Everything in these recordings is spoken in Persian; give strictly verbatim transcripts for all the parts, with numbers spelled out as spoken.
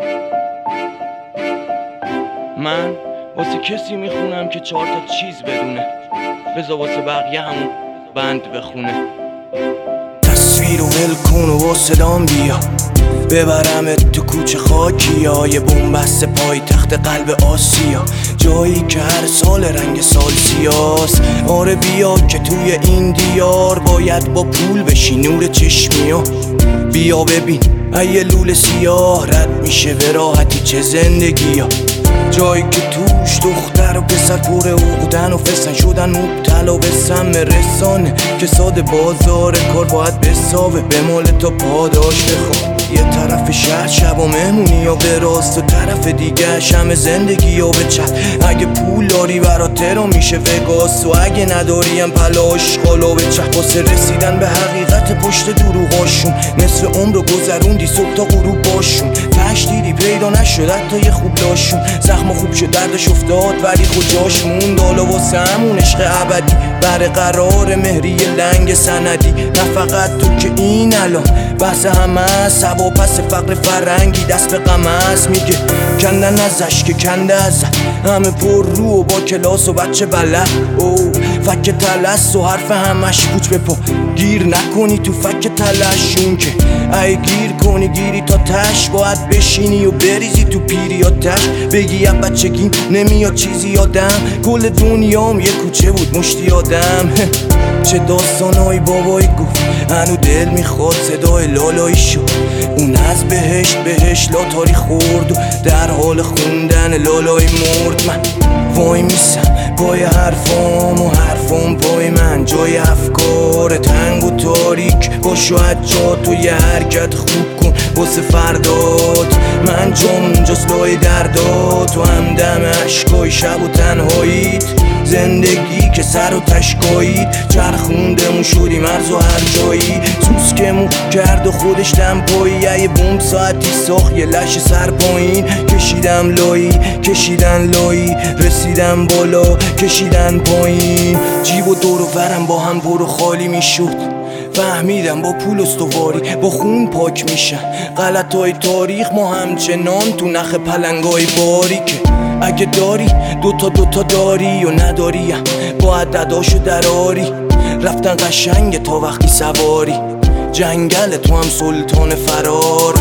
من واسه کسی میخونم که چهار تا چیز بدونه، بذار واسه بقیه همون بند بخونه. تصویر و ول کن و با صدام بیا، ببرمت تو کوچه خاکی های بنبست پای تخت قلب آسیا، جایی که هر سال رنگ سال سیاست. آره بیا که توی این دیار باید با پول بشی نور چشمی ها. بیا ببین ایه لول سیاه رد میشه به راحتی چه زندگی ها، جایی که توش دختر و پسر پر عقدن و فسن شدن مبتلا به سم رسانه، که ساده بازار کار باید بساوه به مال تا پاداش بخواه. یه طرف شهر شب و مهمونی یا به راست و طرف دیگه شم زندگی یا به چت. اگه پول داری برات ترا میشه وگاس و اگه نداری هم پلاش قالا به چت. واسه رسیدن به حقیقت پشت دروغاشون نصف عمر رو گذروندی صبح تا غروب باشون، تشدیدی پیدا نشد حتی یه خوب داشون. زخم خوب شد دردش افتاد ولی خود جاش موند. حالا واسه همون عشق ابدی برقرار مهری لنگ سندی، نه فقط تو که این الان بحث همه است. و پس فقر فرنگی دست به غم است، میگه کندن ازش که کنده از همه پر رو و با کلاس و بچه بلد. او فک تلس و حرف همش پوچ به پا، گیر نکنی تو فک تلشون که ای گیر کنی گیری تا تش. باید بشینی و بریزی تو پیری یا تش، بگی اب بچگیم نمیاد چیزی یادم، کل دنیام یه کوچه بود مشتی آدم. چه داستانای بابایی گفت هنو دل میخواد صدای لالایی شد، اون از بهشت بهشت لاتاری خورد و در حال خوندن لالایی مرد. من وای میسم پای حرفام و حرفام پای من، جای افکار تنگ و تاریک باش و حجا تو یه حرکت خوب کن واسه فردات. من جام اونجاست لای دردات و همدم عشقای شب و تنهاییت، زندگی که سر و تشکایید چرخوندمون شدی مرز و هر جایی. سوسکمون کرد و خودش دم پایی، یه بوم ساعتی ساخت یه لش سر پایین. کشیدم لایی کشیدن لایی رسیدم بالا کشیدن پایین. جیب و دور و برم با هم برو خالی میشد، فهمیدم با پول استواری با خون پاک میشن غلطای تاریخ. ما همچنان تو نخ پلنگای باریکه، اگه داری دوتا دوتا داری و نداری باید دداشو دراری. رفتن قشنگه تا وقتی سواری جنگل تو هم سلطان فرار.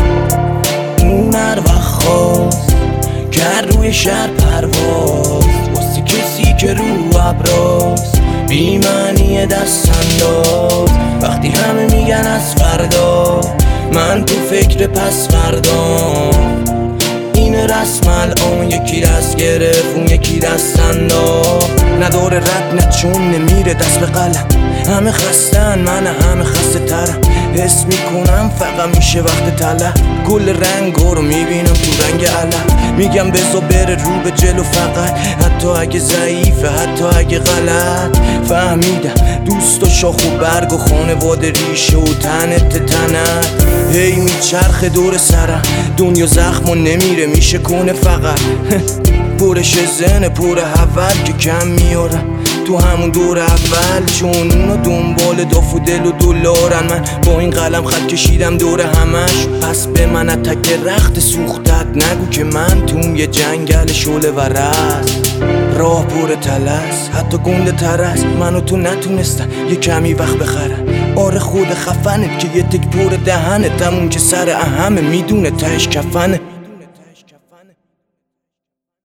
اون هر وقت خواست کرد روی شهر پرواز، واسه کسی که رو ابراز بی معنی دست انداز. وقتی همه میگن از فردا من تو فکر پس فردا، این رسم الان یکی دست گرفت اون یکی دست انداخت. نداره رد نه چون نمیره دست به قلم، همه خستن من همه خسته ترم. حس میکنم فقط میشه وقت طلب، کل رنگا رو میبینم تو رنگ علم. میگم بذار بره رو به جلو فقط، حتی اگه ضعیفه حتی اگه غلط. فهمیدم دوست و شاخ و برگ و خانواده ریشه و تنت تنت. هی میچرخه دور سرم دنیا زخم و نمیره میشه کنه فقط. پرش زنه پر اول که کم میارم تو همون دور اول، چون اونا دنبال داف و دل و دلارن. من با این قلم خط کشیدم دور همش، پس به من اتک رخت سوختت نگو که من توم یه جنگل شعله و رز. راه پر تلس حتی گنده تر است، من و تو نتونستن یه کمی وقت بخرن. آره خود خفنت که یه تک پر دهنت، همون که سر اهمه میدونه تهش کفنه.